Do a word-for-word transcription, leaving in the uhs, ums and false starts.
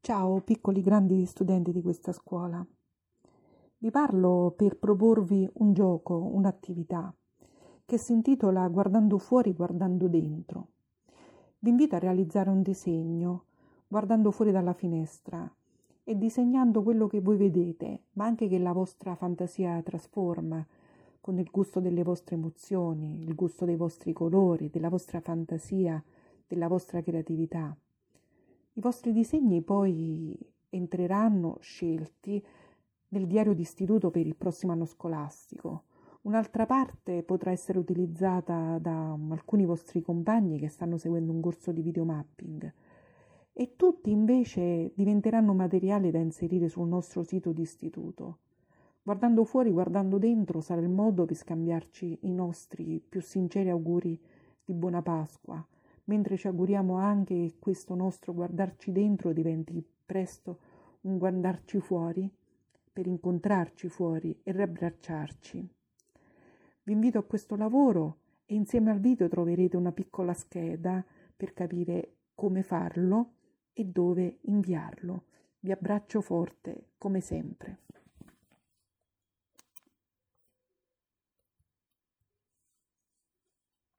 Ciao piccoli grandi studenti di questa scuola. Vi parlo per proporvi un gioco, un'attività che si intitola Guardando fuori, guardando dentro. Vi invito a realizzare un disegno guardando fuori dalla finestra e disegnando quello che voi vedete, ma anche che la vostra fantasia trasforma con il gusto delle vostre emozioni, il gusto dei vostri colori, della vostra fantasia, della vostra creatività. I vostri disegni poi entreranno scelti nel diario d'istituto per il prossimo anno scolastico. Un'altra parte potrà essere utilizzata da alcuni vostri compagni che stanno seguendo un corso di videomapping e tutti invece diventeranno materiale da inserire sul nostro sito d'istituto. Guardando fuori, guardando dentro sarà il modo per scambiarci i nostri più sinceri auguri di buona Pasqua, mentre ci auguriamo anche che questo nostro guardarci dentro diventi presto un guardarci fuori per incontrarci fuori e riabbracciarci. Vi invito a questo lavoro e insieme al video troverete una piccola scheda per capire come farlo e dove inviarlo. Vi abbraccio forte come sempre.